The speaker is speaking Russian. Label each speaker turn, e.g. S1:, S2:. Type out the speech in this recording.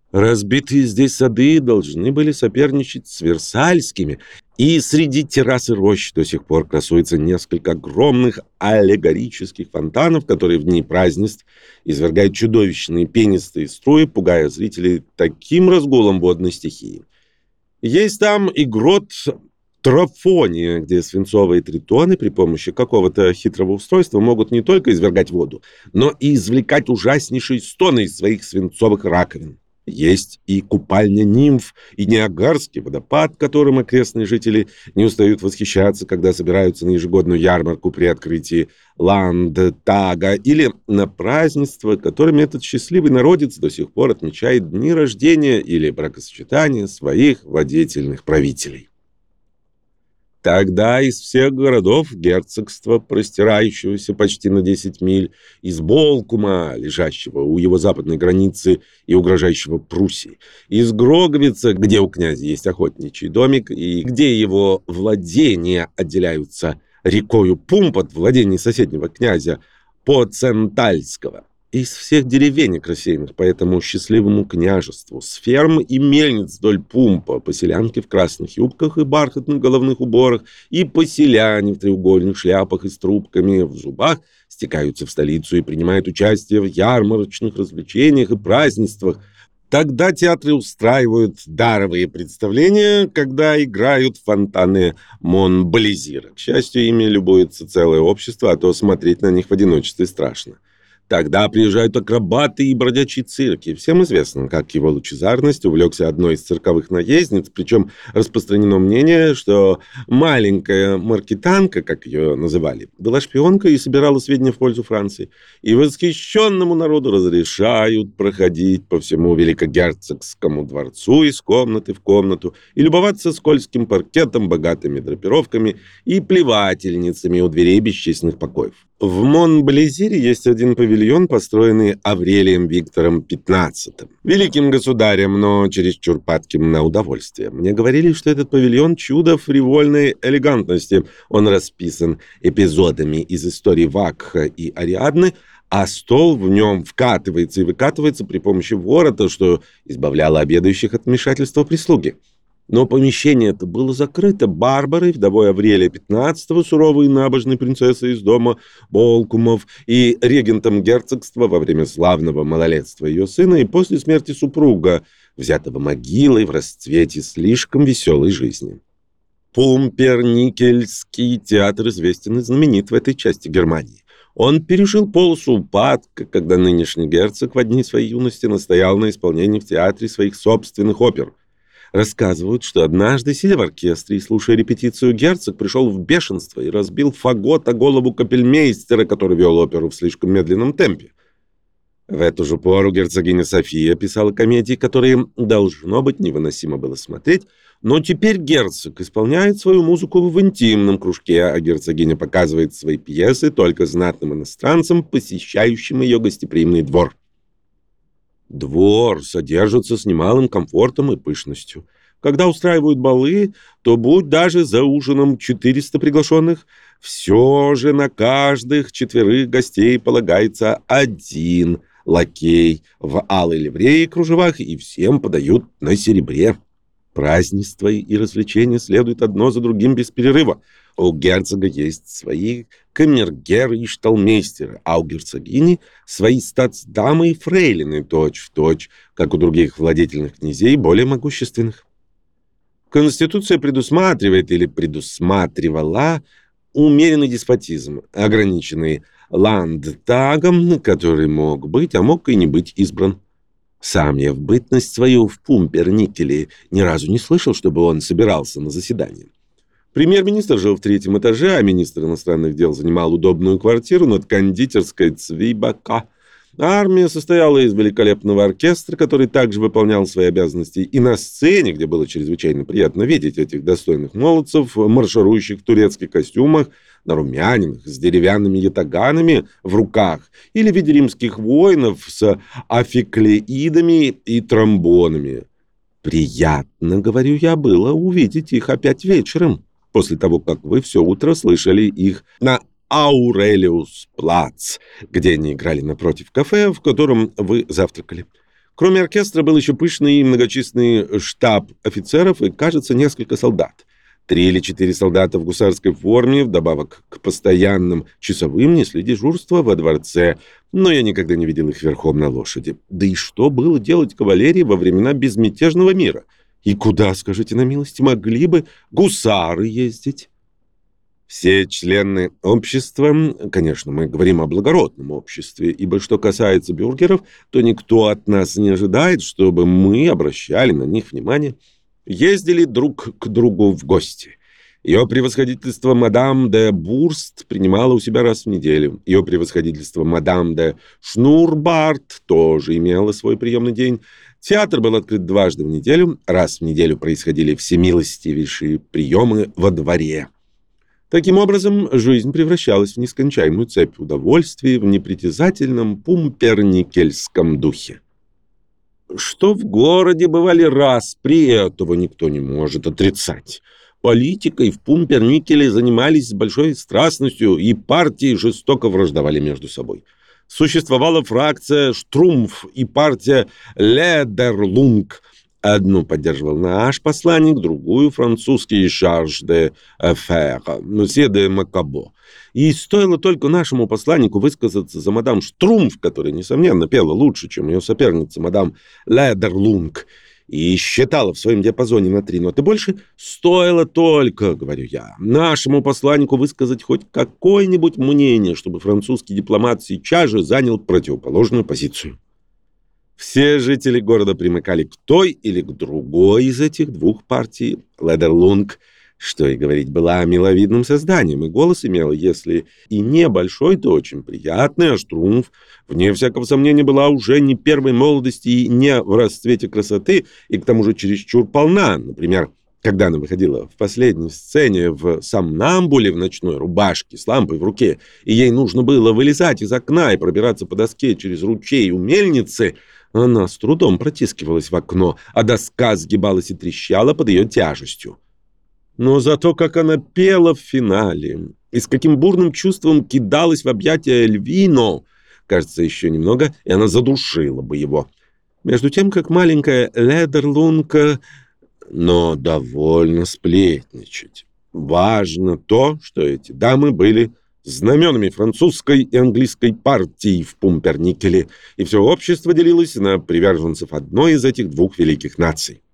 S1: Разбитые здесь сады должны были соперничать с Версальскими, и среди террас и рощ до сих пор красуется несколько огромных аллегорических фонтанов, которые в дни празднеств извергают чудовищные пенистые струи, пугая зрителей таким разгулом водной стихии. Есть там и грот Трофония, где свинцовые тритоны при помощи какого-то хитрого устройства могут не только извергать воду, но и извлекать ужаснейшие стоны из своих свинцовых раковин. Есть и купальня нимф, и Ниагарский водопад, которым окрестные жители не устают восхищаться, когда собираются на ежегодную ярмарку при открытии Ландтага или на празднества, которыми этот счастливый народец до сих пор отмечает дни рождения или бракосочетания своих владетельных правителей. Тогда из всех городов герцогства, простирающегося почти на 10 миль, из Болкума, лежащего у его западной границы и угрожающего Пруссии, из Гроговица, где у князя есть охотничий домик, и где его владения отделяются рекою Пумп от владений соседнего князя Поцентальского, из всех деревенек, рассеянных по этому счастливому княжеству, с ферм и мельниц вдоль Пумпа, поселянки в красных юбках и бархатных головных уборах, и поселяне в треугольных шляпах и с трубками в зубах стекаются в столицу и принимают участие в ярмарочных развлечениях и празднествах. Тогда театры устраивают даровые представления, когда играют фонтаны Монблезира. К счастью, ими любуется целое общество, а то смотреть на них в одиночестве страшно. Тогда приезжают акробаты и бродячие цирки. Всем известно, как его лучезарность увлекся одной из цирковых наездниц, причем распространено мнение, что маленькая маркетанка, как ее называли, была шпионкой и собирала сведения в пользу Франции. И восхищенному народу разрешают проходить по всему Великогерцогскому дворцу из комнаты в комнату и любоваться скользким паркетом, богатыми драпировками и плевательницами у дверей бесчисленных покоев. В Монблезире есть один павильон, построенный Аврелием Виктором XV, великим государем, но чересчур падким на удовольствие. Мне говорили, что этот павильон — чудо фривольной элегантности. Он расписан эпизодами из истории Вакха и Ариадны, а стол в нем вкатывается и выкатывается при помощи ворота, что избавляло обедающих от вмешательства прислуги. Но помещение это было закрыто Барбарой, вдовой Аврелия XV, суровой и набожной принцессой из дома Болкумов, и регентом герцогства во время славного малолетства ее сына и после смерти супруга, взятого могилой в расцвете слишком веселой жизни. Пумперникельский театр известен и знаменит в этой части Германии. Он пережил полосу упадка, когда нынешний герцог в дни своей юности настоял на исполнении в театре своих собственных опер. Рассказывают, что однажды, сидя в оркестре и слушая репетицию, герцог пришел в бешенство и разбил фагот о голову капельмейстера, который вел оперу в слишком медленном темпе. В эту же пору герцогиня София писала комедии, которые, должно быть, невыносимо было смотреть, но теперь герцог исполняет свою музыку в интимном кружке, а герцогиня показывает свои пьесы только знатным иностранцам, посещающим ее гостеприимный двор. Двор содержится с немалым комфортом и пышностью. Когда устраивают балы, то будь даже за ужином 400 приглашенных, все же на каждых 4 гостей полагается один лакей в алой ливрее и кружевах, и всем подают на серебре. Празднества и развлечения следуют одно за другим без перерыва. У герцога есть свои камергеры и шталмейстеры, а у герцогини свои статсдамы и фрейлины, точь-в-точь, как у других владетельных князей, более могущественных. Конституция предусматривает или предусматривала умеренный деспотизм, ограниченный ландтагом, который мог быть, а мог и не быть избран. Сам я в бытность свою в Пумперникеле ни разу не слышал, чтобы он собирался на заседание. Премьер-министр жил в 3-м этаже, а министр иностранных дел занимал удобную квартиру над кондитерской Цвейбака. Армия состояла из великолепного оркестра, который также выполнял свои обязанности, и на сцене, где было чрезвычайно приятно видеть этих достойных молодцев, марширующих в турецких костюмах, нарумяненных, с деревянными ятаганами в руках, или в виде римских воинов с афиклеидами и тромбонами. Приятно, говорю я, было увидеть их опять вечером, после того, как вы все утро слышали их на Аурелиус-плац, где они играли напротив кафе, в котором вы завтракали. Кроме оркестра был еще пышный и многочисленный штаб офицеров и, кажется, несколько солдат. 3 или 4 солдата в гусарской форме, вдобавок к постоянным часовым, несли дежурство во дворце, но я никогда не видел их верхом на лошади. Да и что было делать кавалерии во времена безмятежного мира? И куда, скажите на милость, могли бы гусары ездить? Все члены общества, конечно, мы говорим о благородном обществе, ибо что касается бюргеров, то никто от нас не ожидает, чтобы мы обращали на них внимание, ездили друг к другу в гости. Ее превосходительство мадам де Бурст принимала у себя раз в неделю. Ее превосходительство мадам де Шнурбарт тоже имела свой приемный день. Театр был открыт дважды в неделю. Раз в неделю происходили всемилостивейшие приемы во дворе. Таким образом, жизнь превращалась в нескончаемую цепь удовольствий в непритязательном пумперникельском духе. Что в городе бывали распри, этого никто не может отрицать. Политикой в Пумперникеле занимались с большой страстностью, и партии жестоко враждовали между собой. Существовала фракция «Штрумф» и партия «Ледерлунг». Одну поддерживал наш посланник, другую — французский «Шарж де Фер», «Мсье де Макабо». И стоило только нашему посланнику высказаться за мадам Штрумф, которая, несомненно, пела лучше, чем ее соперница, мадам Ледерлунг, и считала в своем диапазоне на 3 ноты больше, стоило только, говорю я, нашему посланнику высказать хоть какое-нибудь мнение, чтобы французский дипломат сейчас же занял противоположную позицию. Все жители города примыкали к той или к другой из этих двух партий. Ледерлунг, что и говорить, была миловидным созданием, и голос имела, если и небольшой, то очень приятный, а Штрумф, вне всякого сомнения, была уже не первой молодости и не в расцвете красоты, и к тому же чересчур полна. Например, когда она выходила в последней сцене в сомнамбуле в ночной рубашке с лампой в руке, и ей нужно было вылезать из окна и пробираться по доске через ручей у мельницы, она с трудом протискивалась в окно, а доска сгибалась и трещала под ее тяжестью. Но зато как она пела в финале, и с каким бурным чувством кидалась в объятия Эльвино, кажется, еще немного, и она задушила бы его. Между тем, как маленькая Ледерлунка, но довольно сплетничать. Важно то, что эти дамы были знаменами французской и английской партий в Пумперникеле, и все общество делилось на приверженцев одной из этих двух великих наций.